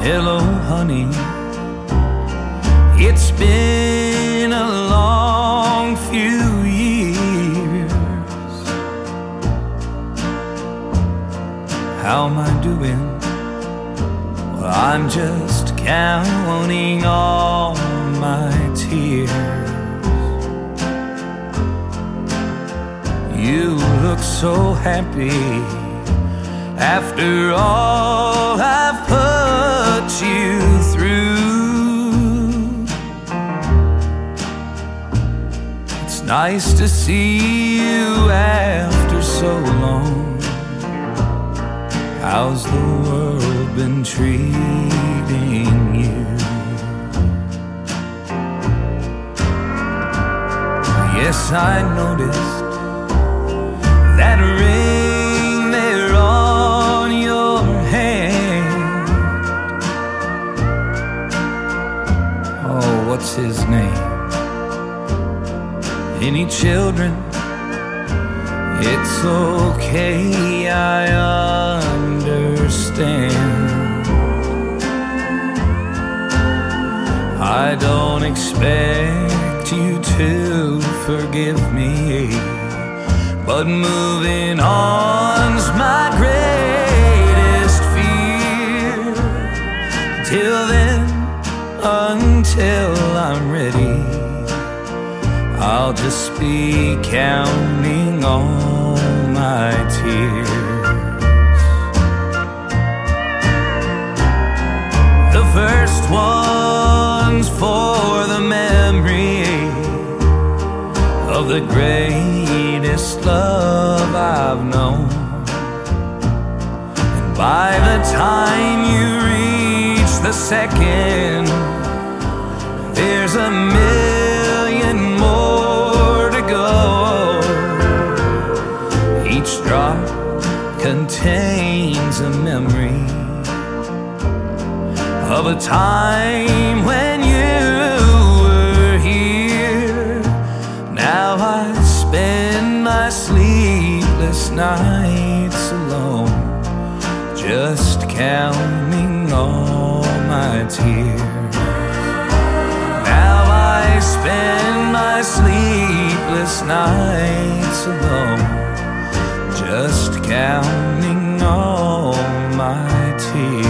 Hello, honey. It's been a long few years. How am I doing? Well, I'm just counting all my tears. You look so happy after all I've put you through. It's nice to see you after so long. How's the world been treating you? Yes, I noticed that ring there on your hand. Oh, what's his name? Any children? It's okay, I understand. I don't expect you to forgive me, but moving on's my greatest fear. Till then, until I'm ready, I'll just be counting all my tears. The first one's for the memory of the greatest love I've known. And by the time you reach the second, there's a million more to go. Each drop contains a memory of a time when you were here. Now I spend my sleepless nights alone, just counting all my tears. Now I spend my sleepless nights alone, just counting all my tears.